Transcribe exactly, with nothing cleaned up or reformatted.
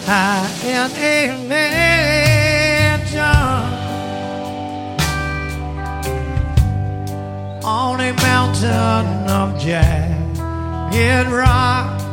high in a mansion on a mountain of jagged rock.